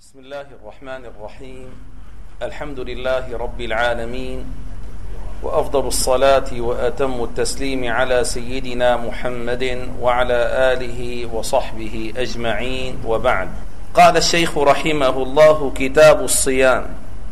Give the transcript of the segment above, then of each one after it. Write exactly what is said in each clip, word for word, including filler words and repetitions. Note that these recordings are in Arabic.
بسم الله الرحمن الرحيم. الحمد لله رب العالمين، وأفضل الصلاة وأتم التسليم على سيدنا محمد وعلى آله وصحبه أجمعين، وبعد. قال الشيخ رحمه الله: كتاب الصيام.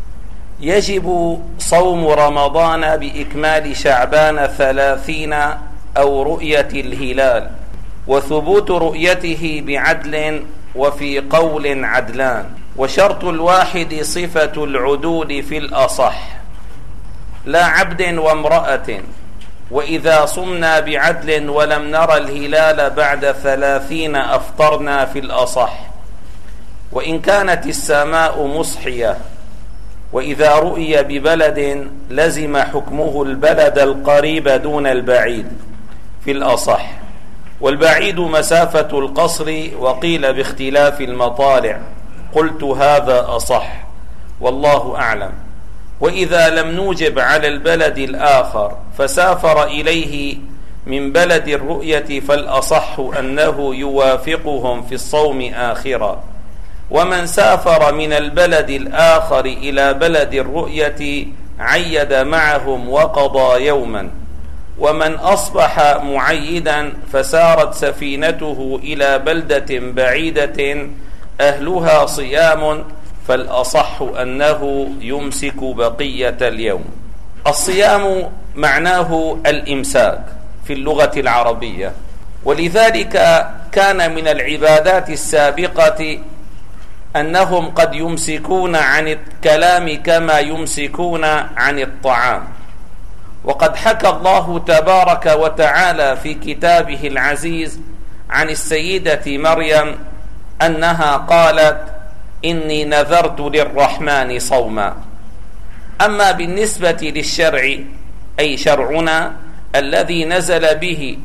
يجب صوم رمضان بإكمال شعبان ثلاثين أو رؤية الهلال، وثبوت رؤيته بعدل، وفي قول عدلان، وشرط الواحد صفة العدول في الأصح، لا عبد وامرأة. وإذا صمنا بعدل ولم نرى الهلال بعد ثلاثين أفطرنا في الأصح، وإن كانت السماء مصحية. وإذا رؤي ببلد لزم حكمه البلد القريب دون البعيد في الأصح، والبعيد مسافة القصر، وقيل باختلاف المطالع. قلت هذا أصح والله أعلم. وإذا لم نوجب على البلد الآخر فسافر إليه من بلد الرؤية فالأصح أنه يوافقهم في الصوم آخرا. ومن سافر من البلد الآخر إلى بلد الرؤية عيد معهم وقضى يوما. ومن أصبح معيدا فسارت سفينته إلى بلدة بعيدة أهلها صيام، فالأصح أنه يمسك بقية اليوم. الصيام معناه الإمساك في اللغة العربية، ولذلك كان من العبادات السابقة أنهم قد يمسكون عن الكلام كما يمسكون عن الطعام. وقد حكى الله تبارك وتعالى في كتابه العزيز عن السيدة مريم أنها قالت: إني نذرت للرحمن صوما. أما بالنسبة للشرع، أي شرعنا الذي نزل به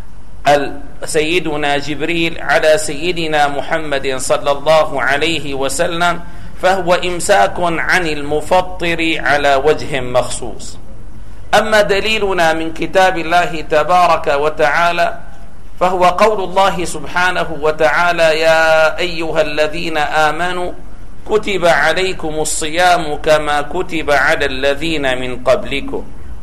سيدنا جبريل على سيدنا محمد صلى الله عليه وسلم، فهو إمساك عن المفطر على وجه مخصوص. أما دليلنا من كتاب الله تبارك وتعالى فهو قول الله سبحانه وتعالى: يا أيها الذين آمنوا كتب عليكم الصيام كما كتب على الذين من قبلكم.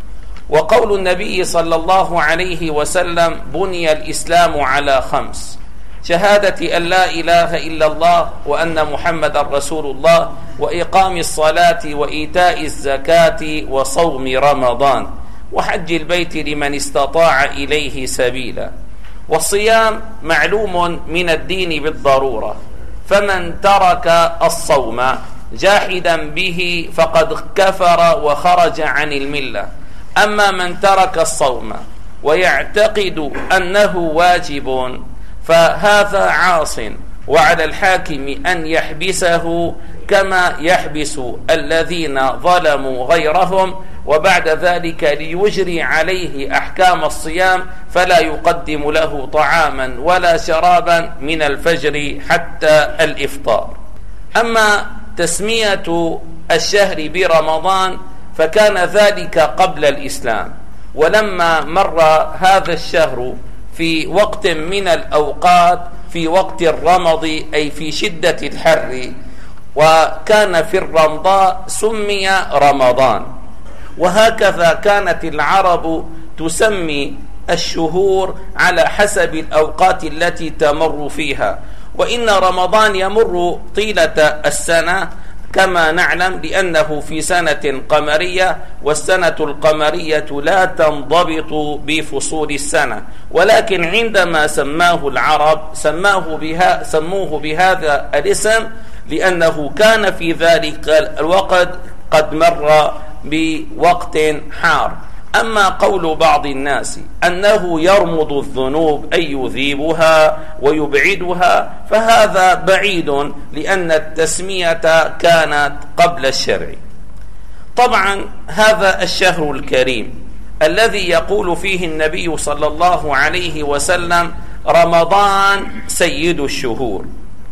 وقول النبي صلى الله عليه وسلم: بني الإسلام على خمس: شهادة أن لا إله إلا الله وأن محمد رسول الله، وإقام الصلاة، وإيتاء الزكاة، وصوم رمضان، وحج البيت لمن استطاع إليه سبيلا. والصيام معلوم من الدين بالضرورة، فمن ترك الصوم جاحدا به فقد كفر وخرج عن الملة. أما من ترك الصوم ويعتقد أنه واجب فهذا عاص، وعلى الحاكم أن يحبسه كما يحبس الذين ظلموا غيرهم، وبعد ذلك ليجري عليه أحكام الصيام، فلا يقدم له طعاما ولا شرابا من الفجر حتى الإفطار. أما تسمية الشهر برمضان فكان ذلك قبل الإسلام، ولما مر هذا الشهر في وقت من الأوقات في وقت الرمض، أي في شدة الحر، وكان في الرمضاء سمي رمضان. وهكذا كانت العرب تسمي الشهور على حسب الأوقات التي تمر فيها. وإن رمضان يمر طيلة السنة كما نعلم، لأنه في سنة قمرية، والسنة القمرية لا تنضبط بفصول السنة، ولكن عندما سماه العرب سماه بها سموه بهذا الاسم لأنه كان في ذلك الوقت قد مر بوقت حار. أما قول بعض الناس أنه يرمض الذنوب أي يذيبها ويبعدها فهذا بعيد، لأن التسمية كانت قبل الشرع. طبعا هذا الشهر الكريم الذي يقول فيه النبي صلى الله عليه وسلم: رمضان سيد الشهور.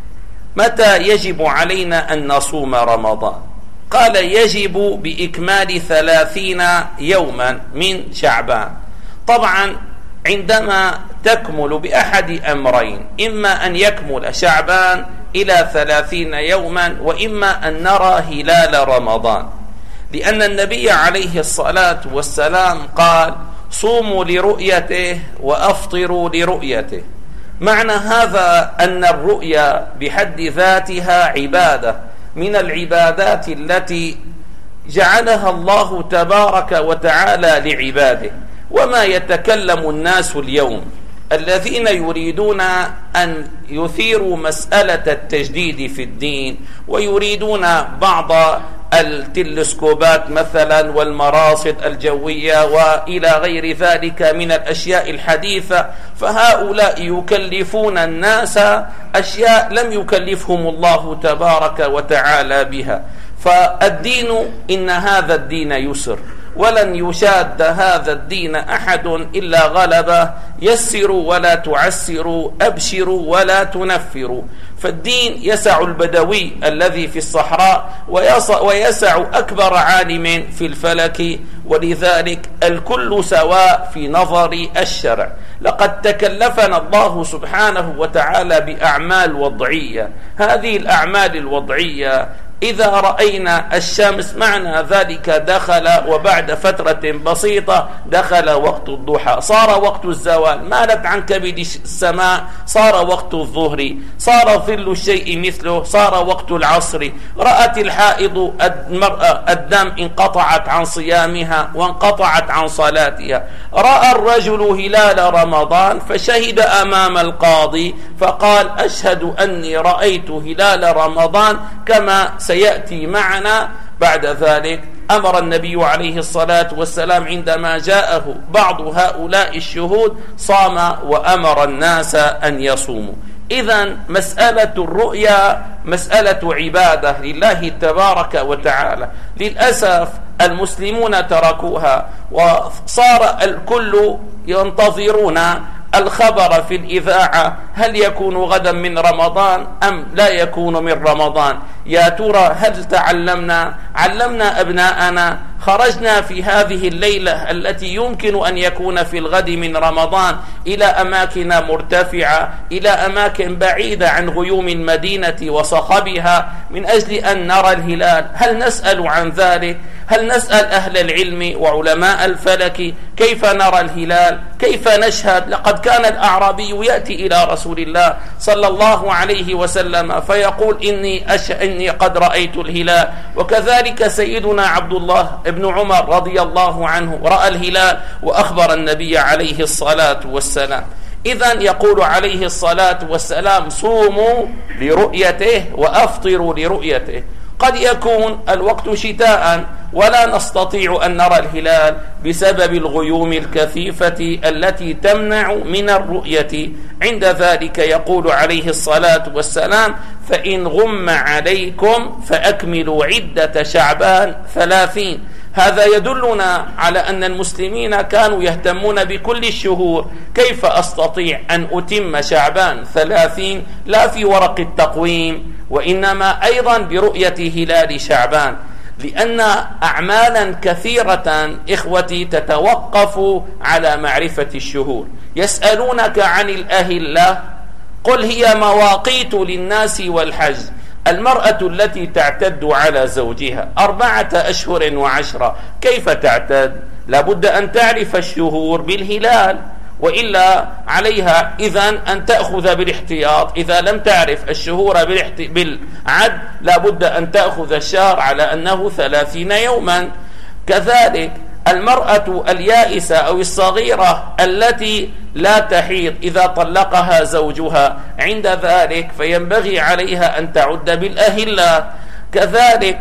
متى يجب علينا أن نصوم رمضان؟ قال: يجب بإكمال ثلاثين يوما من شعبان. طبعا عندما تكمل بأحد أمرين: إما أن يكمل شعبان إلى ثلاثين يوما، وإما أن نرى هلال رمضان، لأن النبي عليه الصلاة والسلام قال: صوموا لرؤيته وأفطروا لرؤيته. معنى هذا أن الرؤيا بحد ذاتها عبادة من العبادات التي جعلها الله تبارك وتعالى لعباده. وما يتكلم الناس اليوم الذين يريدون أن يثيروا مسألة التجديد في الدين، ويريدون بعض التلسكوبات مثلا والمراصد الجوية وإلى غير ذلك من الأشياء الحديثة، فهؤلاء يكلفون الناس أشياء لم يكلفهم الله تبارك وتعالى بها. فالدين إن هذا الدين يسر، ولن يشاد هذا الدين أحد إلا غلبه. يسروا ولا تعسروا، أبشروا ولا تنفروا. فالدين يسع البدوي الذي في الصحراء ويسع أكبر عالم في الفلك، ولذلك الكل سواء في نظر الشرع. لقد تكلفنا الله سبحانه وتعالى بأعمال وضعية. هذه الأعمال الوضعية إذا رأينا الشمس معنى ذلك دخل، وبعد فترة بسيطة دخل وقت الضحى، صار وقت الزوال، مالت عن كبد السماء، صار وقت الظهر، صار ظل الشيء مثله، صار وقت العصر. رأت الحائض المرأة الدم، انقطعت عن صيامها وانقطعت عن صلاتها. رأى الرجل هلال رمضان فشهد أمام القاضي فقال: أشهد أني رأيت هلال رمضان، كما سيأتي معنا بعد ذلك. أمر النبي عليه الصلاة والسلام عندما جاءه بعض هؤلاء الشهود صام، وأمر الناس أن يصوموا. إذن مسألة الرؤيا مسألة عبادة لله تبارك وتعالى. للأسف المسلمون تركوها، وصار الكل ينتظرون الخبر في الإذاعة: هل يكون غدا من رمضان أم لا يكون من رمضان؟ يا ترى هل تعلمنا علمنا أبناءنا؟ خرجنا في هذه الليلة التي يمكن أن يكون في الغد من رمضان إلى أماكن مرتفعة، إلى أماكن بعيدة عن غيوم المدينة وصخبها من أجل أن نرى الهلال. هل نسأل عن ذلك؟ هل نسأل أهل العلم وعلماء الفلك كيف نرى الهلال؟ كيف نشهد؟ لقد كان الأعرابي يأتي إلى رسول الله صلى الله عليه وسلم فيقول: إني, أش... إني قد رأيت الهلال. وكذلك سيدنا عبد الله ابن عمر رضي الله عنه رأى الهلال وأخبر النبي عليه الصلاة والسلام. إذن يقول عليه الصلاة والسلام: صوموا لرؤيته وأفطروا لرؤيته. قد يكون الوقت شتاء ولا نستطيع أن نرى الهلال بسبب الغيوم الكثيفة التي تمنع من الرؤية. عند ذلك يقول عليه الصلاة والسلام: فإن غم عليكم فأكملوا عدة شعبان ثلاثين. هذا يدلنا على أن المسلمين كانوا يهتمون بكل الشهور. كيف أستطيع أن أتم شعبان ثلاثين لا في ورق التقويم، وإنما أيضا برؤية هلال شعبان؟ لأن أعمالا كثيرة إخوتي تتوقف على معرفة الشهور. يسألونك عن الأهلة، قل هي مواقيت للناس والحج. المرأة التي تعتد على زوجها أربعة أشهر وعشرة كيف تعتد؟ لابد أن تعرف الشهور بالهلال، وإلا عليها إذن أن تأخذ بالاحتياط. إذا لم تعرف الشهور بالعد لابد أن تأخذ الشهر على أنه ثلاثين يوما. كذلك المرأة اليائسة أو الصغيرة التي لا تحيض إذا طلقها زوجها، عند ذلك فينبغي عليها أن تعد بالأهلة. كذلك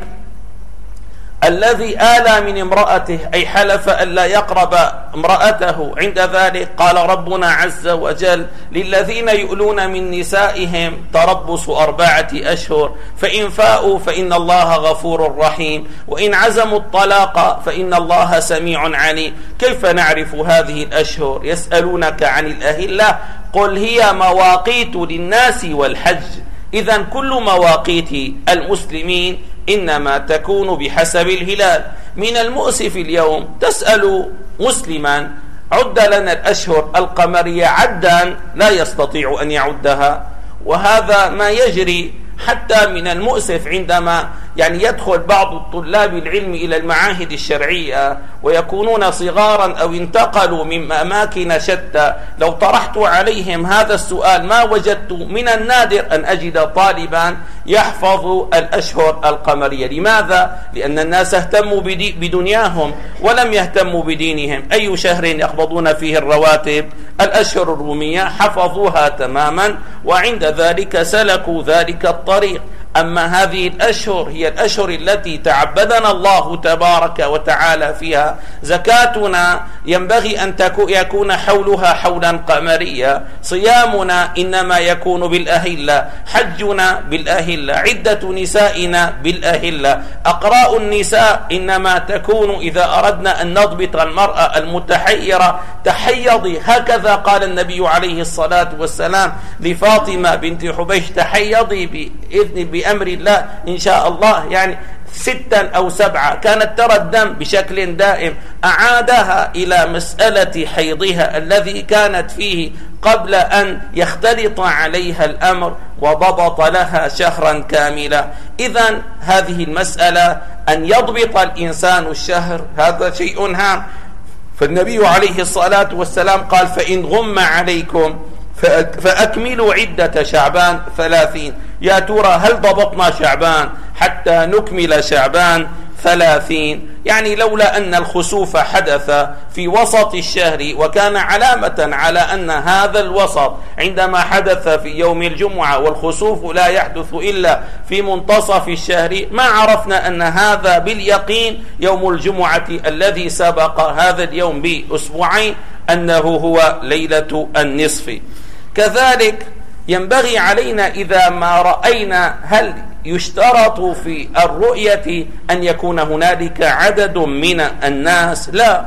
الذي آلى من امرأته أي حلف ألا يقرب امرأته، عند ذلك قال ربنا عز وجل: للذين يؤلون من نسائهم تربص أربعة أشهر فإن فاءوا فإن الله غفور رحيم وإن عزموا الطلاق فإن الله سميع عليم. كيف نعرف هذه الأشهر؟ يسألونك عن الأهلة، قل هي مواقيت للناس والحج. إذن كل مواقيت المسلمين إنما تكون بحسب الهلال. من المؤسف اليوم تسأل مسلما: عد لنا الأشهر القمرية عدا، لا يستطيع أن يعدها. وهذا ما يجري. حتى من المؤسف عندما يعني يدخل بعض الطلاب العلم إلى المعاهد الشرعية ويكونون صغارا أو انتقلوا من أماكن شتى، لو طرحت عليهم هذا السؤال ما وجدت من النادر أن أجد طالبا يحفظ الأشهر القمرية. لماذا؟ لأن الناس اهتموا بدنياهم ولم يهتموا بدينهم. أي شهر يقبضون فيه الرواتب؟ الأشهر الرومية، حفظوها تماما وعند ذلك سلكوا ذلك الطريق. أما هذه الأشهر هي الأشهر التي تعبدنا الله تبارك وتعالى فيها. زكاتنا ينبغي أن يكون حولها حولا قمريا، صيامنا إنما يكون بالأهلة، حجنا بالأهلة، عدة نسائنا بالأهلة، أقراء النساء إنما تكون إذا أردنا أن نضبط المرأة المتحيرة تحيضي. هكذا قال النبي عليه الصلاة والسلام لفاطمة بنت حبيش: تحيضي بإذن بأمر الله إن شاء الله، يعني ستا أو سبعة. كانت ترى الدم بشكل دائم، أعادها إلى مسألة حيضها الذي كانت فيه قبل أن يختلط عليها الأمر، وضبط لها شهرا كاملا. إذن هذه المسألة أن يضبط الإنسان الشهر هذا شيء هام. فالنبي عليه الصلاة والسلام قال: فإن غم عليكم فأكملوا عدة شعبان ثلاثين. يا ترى هل ضبطنا شعبان حتى نكمل شعبان ثلاثين؟ يعني لولا أن الخسوف حدث في وسط الشهر وكان علامة على أن هذا الوسط عندما حدث في يوم الجمعة، والخسوف لا يحدث إلا في منتصف الشهر، ما عرفنا أن هذا باليقين يوم الجمعة الذي سبق هذا اليوم بأسبوعين أنه هو ليلة النصف. كذلك ينبغي علينا إذا ما رأينا، هل يشترط في الرؤية أن يكون هنالك عدد من الناس؟ لا،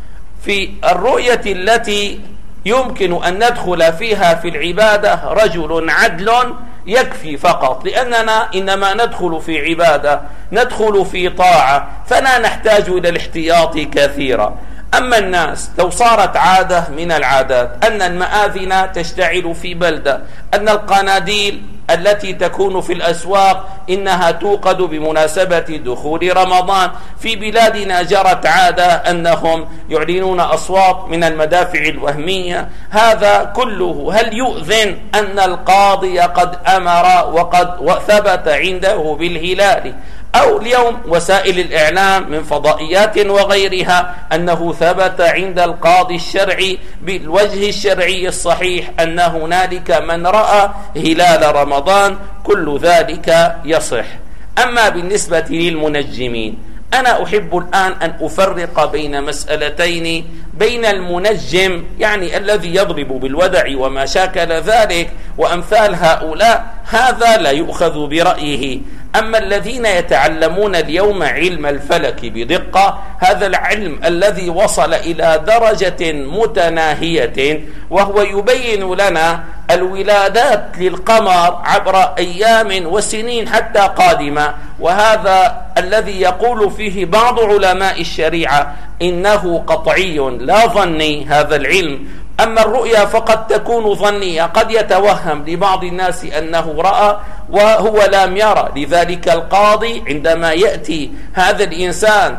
في الرؤية التي يمكن أن ندخل فيها في العبادة رجل عدل يكفي فقط، لأننا إنما ندخل في عبادة، ندخل في طاعة، فلا نحتاج إلى الاحتياط كثيرا. أما الناس لو صارت عادة من العادات أن المآذن تشتعل في بلدة، أن القناديل التي تكون في الأسواق إنها توقد بمناسبة دخول رمضان، في بلادنا جرت عادة أنهم يعلنون أصوات من المدافع الوهمية، هذا كله هل يؤذن أن القاضي قد أمر وقد ثبت عنده بالهلال؟ أو اليوم وسائل الإعلام من فضائيات وغيرها أنه ثبت عند القاضي الشرعي بالوجه الشرعي الصحيح أن هنالك من رأى هلال رمضان، كل ذلك يصح. أما بالنسبة للمنجمين، أنا أحب الآن أن أفرق بين مسألتين: بين المنجم يعني الذي يضرب بالودع وما شاكل ذلك وأمثال هؤلاء، هذا لا يؤخذ برأيه. أما الذين يتعلمون اليوم علم الفلك بدقة، هذا العلم الذي وصل إلى درجة متناهية وهو يبين لنا الولادات للقمر عبر أيام وسنين حتى قادمة، وهذا الذي يقول فيه بعض علماء الشريعة إنه قطعي لا ظني هذا العلم. أما الرؤيا فقد تكون ظنية، قد يتوهم لبعض الناس أنه رأى وهو لم يرى. لذلك القاضي عندما يأتي هذا الإنسان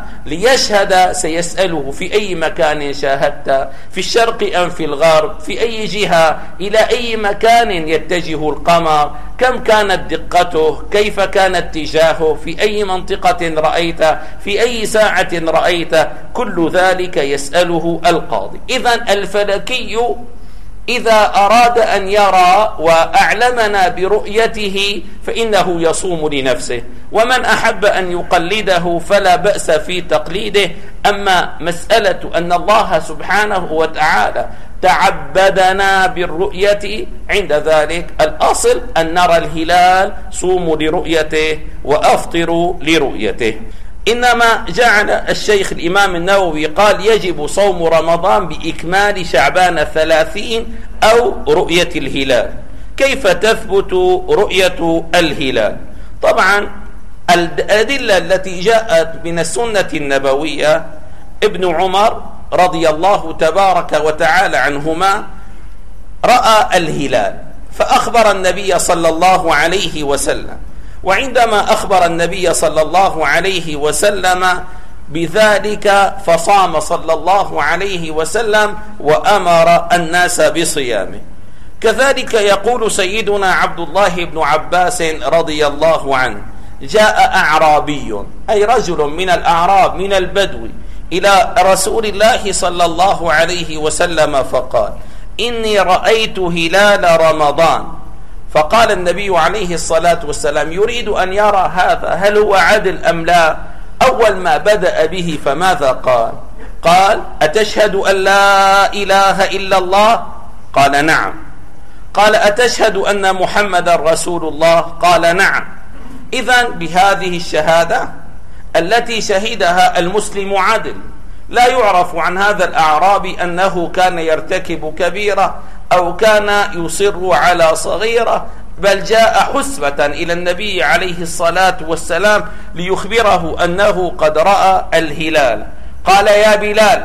ليشهد سيسأله: في أي مكان شاهدت؟ في الشرق أم في الغرب؟ في أي جهة؟ إلى أي مكان يتجه القمر؟ كم كانت دقته؟ كيف كان اتجاهه؟ في أي منطقة رأيت؟ في أي ساعة رأيت؟ كل ذلك يسأله القاضي. إذن الفلكي إذا أراد أن يرى وأعلمنا برؤيته فإنه يصوم لنفسه، ومن أحب أن يقلده فلا بأس في تقليده. أما مسألة أن الله سبحانه وتعالى تعبدنا بالرؤية، عند ذلك الأصل أن نرى الهلال، صوموا لرؤيته وأفطروا لرؤيته. إنما جعل الشيخ الإمام النووي قال: يجب صوم رمضان بإكمال شعبان ثلاثين أو رؤية الهلال. كيف تثبت رؤية الهلال؟ طبعا الأدلة التي جاءت من السنة النبوية، ابن عمر رضي الله تبارك وتعالى عنهما رأى الهلال، فأخبر النبي صلى الله عليه وسلم. وعندما أخبر النبي صلى الله عليه وسلم بذلك فصام صلى الله عليه وسلم وأمر الناس بصيامه. كذلك يقول سيدنا عبد الله بن عباس رضي الله عنه: جاء أعرابي، أي رجل من الأعراب من البدو، إلى رسول الله صلى الله عليه وسلم فقال: إني رأيت هلال رمضان. فقال النبي عليه الصلاة والسلام: يريد أن يرى هذا هل هو عدل أم لا؟ أول ما بدأ به فماذا قال؟ قال: أتشهد أن لا إله إلا الله؟ قال: نعم. قال: أتشهد أن محمد رسول الله؟ قال: نعم. إذن بهذه الشهادة التي شهدها المسلم عدل، لا يعرف عن هذا الأعرابي أنه كان يرتكب كبيرة أو كان يصر على صغيرة، بل جاء حسبة إلى النبي عليه الصلاة والسلام ليخبره أنه قد رأى الهلال. قال: يا بلال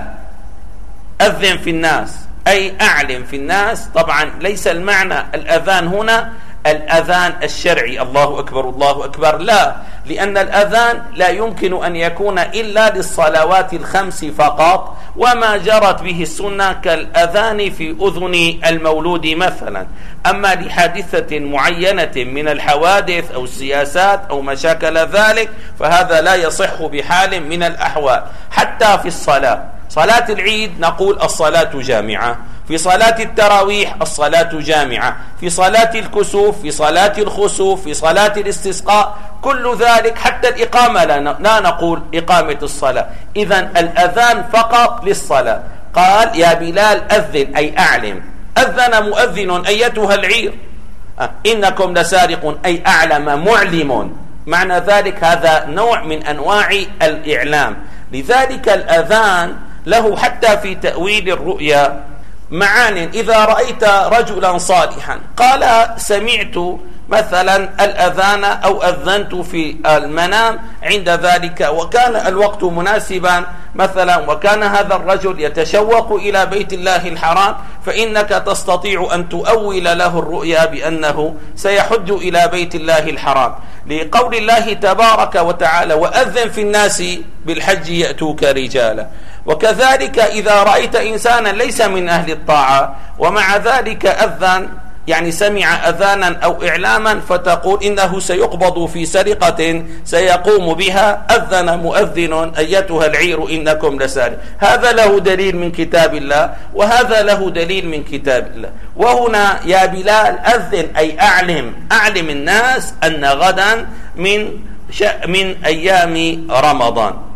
أذن في الناس، أي أعلم في الناس. طبعا ليس المعنى الأذان هنا الأذان الشرعي الله أكبر الله أكبر، لا، لأن الأذان لا يمكن أن يكون إلا للصلوات الخمس فقط، وما جرت به السنة كالأذان في أذن المولود مثلا. أما لحادثة معينة من الحوادث أو السياسات أو ما شاكل ذلك فهذا لا يصح بحال من الأحوال. حتى في الصلاة، صلاة العيد نقول الصلاة جامعة، في صلاة التراويح الصلاة جامعة، في صلاة الكسوف، في صلاة الخسوف، في صلاة الاستسقاء، كل ذلك حتى الإقامة لا نقول إقامة الصلاة. إذن الأذان فقط للصلاة. قال: يا بلال أذن، أي أعلم. أذن مؤذن أيتها العير إنكم لسارقون، أي أعلم معلم. معنى ذلك هذا نوع من أنواع الإعلام. لذلك الأذان له حتى في تأويل الرؤيا معان. إذا رأيت رجلا صالحا قال: سمعت مثلا الأذان أو أذنت في المنام عند ذلك وكان الوقت مناسبا مثلا، وكان هذا الرجل يتشوق إلى بيت الله الحرام، فإنك تستطيع أن تؤول له الرؤيا بأنه سيحج إلى بيت الله الحرام، لقول الله تبارك وتعالى: وأذن في الناس بالحج يأتوك رجالا. وكذلك إذا رأيت إنسانا ليس من أهل الطاعة ومع ذلك أذن، يعني سمع أذانا أو إعلاما، فتقول إنه سيقبض في سرقة سيقوم بها، أذن مؤذن أيتها العير إنكم لسارق. هذا له دليل من كتاب الله وهذا له دليل من كتاب الله. وهنا يا بلال أذن، أي أعلم، أعلم الناس أن غدا من من أيام رمضان.